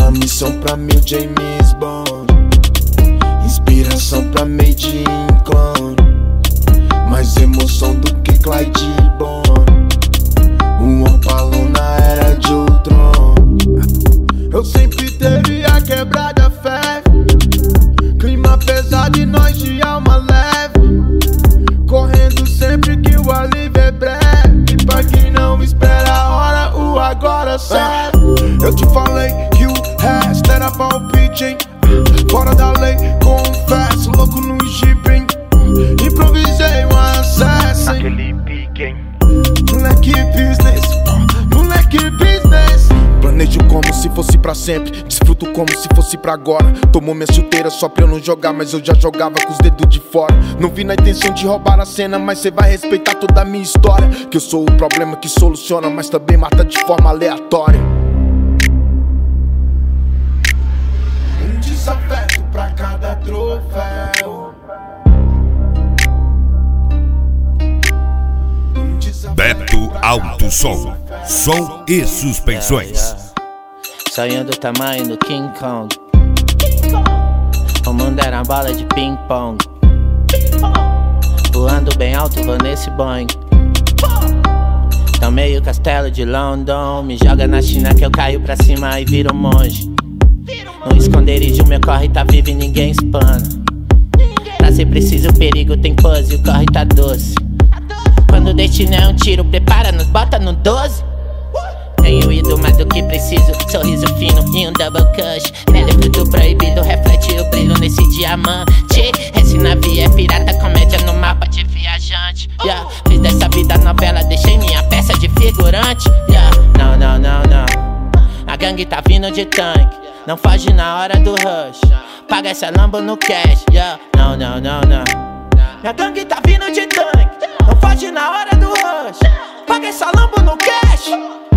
na missão pra mil James Bond. Inspiração pra Made in Clone. Mais emoção do que Clyde Bond. Um opalão na era de Ultron. Eu sempre teve a quebrada fé. Clima pesado e nós de alma leve. Correndo sempre que o alívio é breve. E pra quem não espera a hora, o agora serve. Eu te falei que o resto era palpite, hein? Fora da lei, confesso, louco no Jeep, hein? Improvisei um acesso, hein? Aquele pique, hein? Moleque business, moleque business. Planejo como se fosse pra sempre, desfruto como se fosse pra agora. Tomou minha chuteira só pra eu não jogar, mas eu já jogava com os dedos de fora. Não vi na intenção de roubar a cena, mas cê vai respeitar toda a minha história. Que eu sou o problema que soluciona, mas também mata de forma aleatória. Um desafeto pra cada troféu. Beto Alto Som, som e suspensões. Sonho do tamanho do King Kong. O mundo era uma bola de ping pong. Voando bem alto, vou nesse Boeing. Tomei o castelo de London. Me joga na China que eu caio pra cima e viro monge. No esconderijo meu corre tá vivo e ninguém espana. Pra ser preciso o perigo tem pose, o corre tá doce. Quando o destino é um tiro, prepara, nos bota no 12. Tenho ido mais do que preciso, sorriso fino e um double cush. Pele fruto proibido, reflete o brilho nesse diamante. Esse navio é pirata, comédia no mapa de viajante. Yeah. Fiz dessa vida novela, deixei minha peça de figurante. Yeah. Não, não, não, não. A gangue tá vindo de tanque, não foge na hora do rush. Paga essa Lambo no cash. Yeah. Não, não, não, não. Minha gangue tá vindo de tanque, não foge na hora do rush. Paga essa Lambo no cash.